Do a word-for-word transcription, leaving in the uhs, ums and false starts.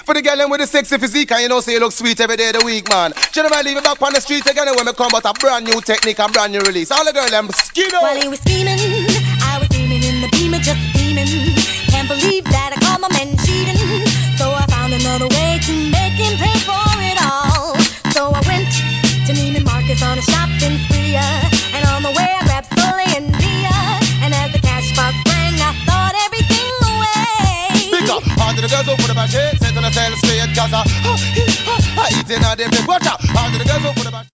For the girl them with the sexy physique, and you know say you look sweet every day of the week, man. Generally leave it back on the street again when we come out a brand new technique and brand new release. All the girl them skiddo. While he was scheming, I was steaming in the beamer, just steaming. Can't believe that I caught my man cheating. So I found another way to make him pay for it all. So I went to Neiman Marcus on a shopping spree, uh, and on the way I grabbed Sully and Dia. And as the cash box rang, I thought everything away. Pick up, all to the girls who put about shit, set on the tail straight, cause I, I eat in a them, watch out, all to the girls who put about